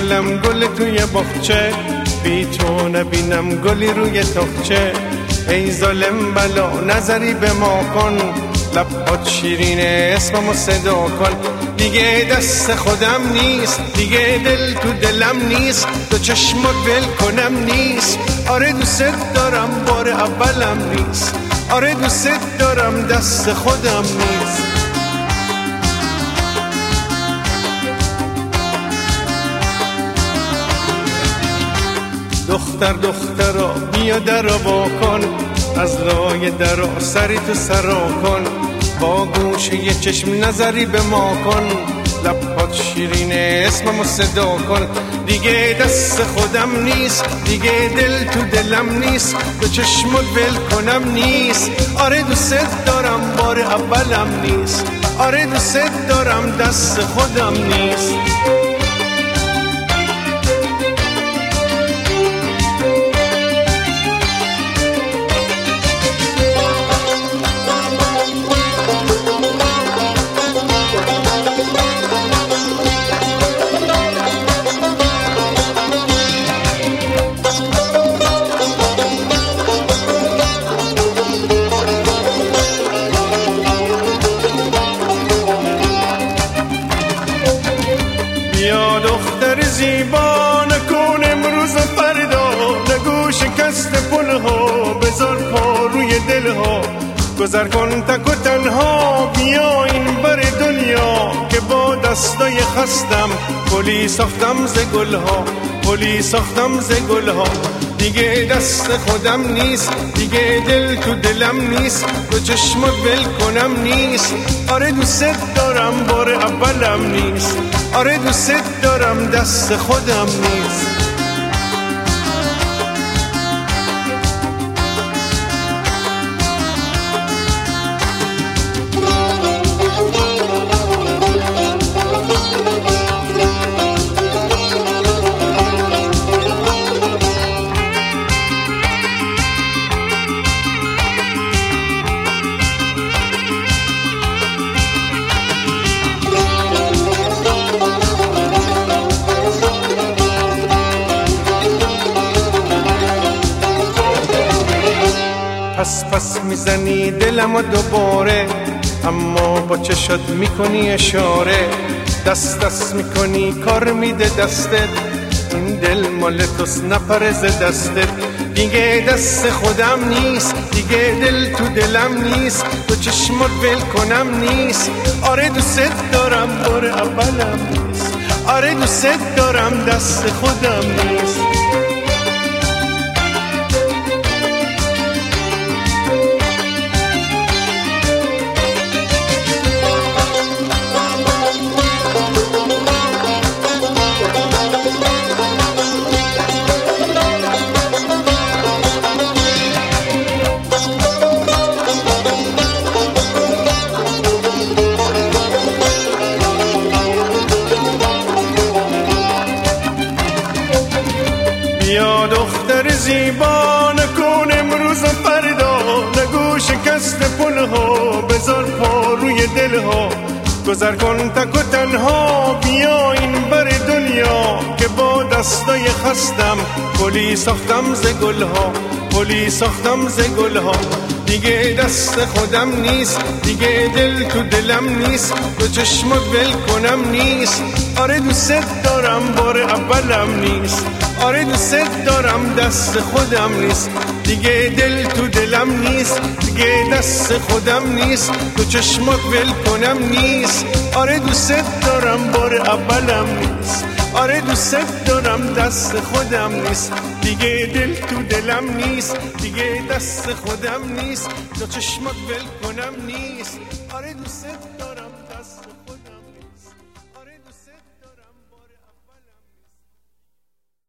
گلم گل توی باغچه، بی تو نبینم گلی روی تاقچه. ای ظالم بلا نظری به ما کن، لبات شیرینه اسممو صدا کن. دیگه دست خودم نیست، دیگه دل تو دلم نیست، دو چشمات ول کنم نیست. آره دوست دارم بار اولم نیست، آره دوست دارم دست خودم نیست. دخترا بیا درو واکن، از لای درا سری تو سرا کن. با گوشه یه چشم نظری به ما کن، لبات شیرینه اسممو صدا کن. دیگه دست خودم نیست، دیگه دل تو دلم نیست، دو چشمت ول کنم نیست. آره دوست دارم بار اولم نیست، آره دوست دارم دست خودم نیست. بیا دختر زیبا نکن امروز و فردا، نگو شکست پلها بذار پا روی دلها. گذر کن تک و تنها بیا این بر دنیا، که با دستای خستم گلی ساختم ز گلها، گلی ساختم ز گلها. دیگه دست خودم نیست، دیگه دل تو دلم نیست، دو چشمت ول کنم نیست. آره دوست دارم بار اولم نیست، آره دوست دارم دست خودم نیست. پس میزنی دلمو دوباره، اما با چشات میکنی اشاره. دست میکنی کار میده دستت، این دل مال توست نپره ز دستت. دیگه دست خودم نیست، دیگه دل تو دلم نیست، دو چشمات ول کنم نیست. آره دوست دارم بار اولم نیست، آره دوست دارم دست خودم نیست. بیا دختر زیبا نکن امروز و فردا، نگو شکست پلها بذار پا روی دلها. گذر کن تک و تنها بیا این بر دنیا، که با دستای خستم گلی ساختم ز گلها، گلی ساختم ز گلها. دیگه دست خودم نیست، دیگه دل تو دلم نیست، دو چشمت ول کنم نیست. آره دوست دارم بار اولم نیست، آره دوست دارم دست خودم نیست. دیگه دل تو دلم نیست، دیگه دست خودم نیست، دو چشمات ول کنم نیست. آره دوست دارم بار اولم نیست، آره دوست دارم دست خودم نیست. دیگه دل تو دلم نیست، دیگه دست خودم نیست، دو چشمات ول کنم نیست. آره دوست دارم دست